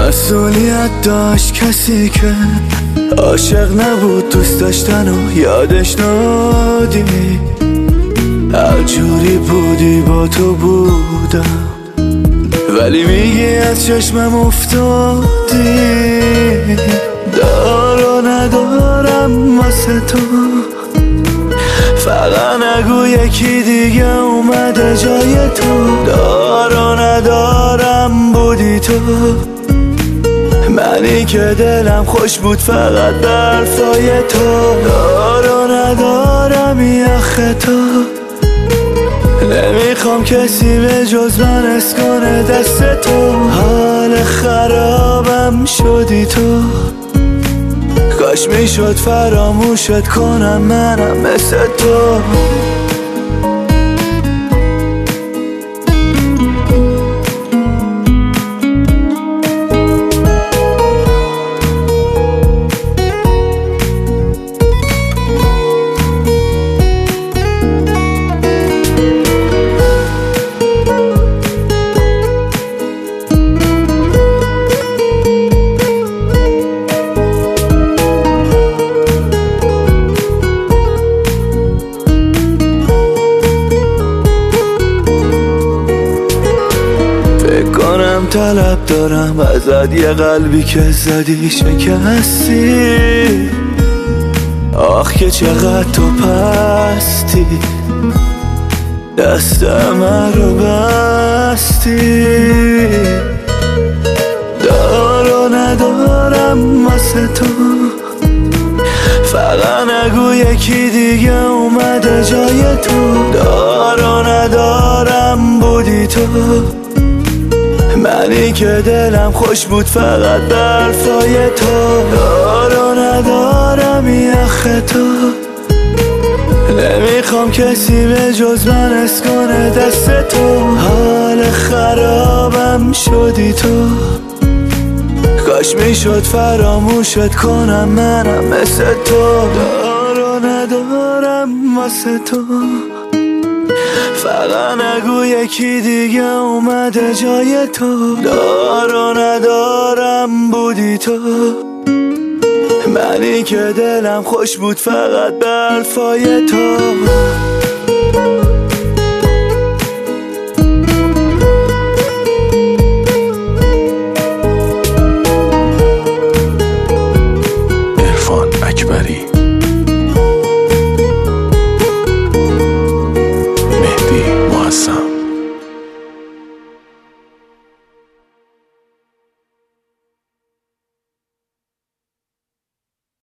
مسئولیت داشت کسی که عاشق نبود، دوست داشتن و یادش ندی. هر جوری بودی با تو بودم، ولی میگی از چشمم افتادی. دار و ندارم واسه تو، فقط نگو یکی دیگه اومده جای تو. دار و ندارم بودی تو، منی که دلم خوش بود فقط برفای تو. دار و ندارم یخ تو، نمیخوام کسی به جز من حس کنه دست تو. حال خرابم شدی تو، کاش میشد فراموشت کنم منم مثل تو. طلب دارم ازت یه قلبی که زدی شکستی. آخ که چقدر تو پستی، دست من رو بستی. دار و ندارم واسه تو، فقط نگو یکی دیگه اومده جای تو. دار و ندارم بودی تو، منی که دلم خوش بود فقط برفای تو. دار و ندارم یخ تو، نمیخوام کسی به جز من حس کنه دست تو. حال خرابم شدی تو، کاش میشد فراموشت کنم منم مثل تو. دار و ندارم واسه تو، فقط نگو یکی دیگه اومده جای تو. دار و ندارم بودی تو، منی که دلم خوش بود فقط برفای تو. عرفان اکبری.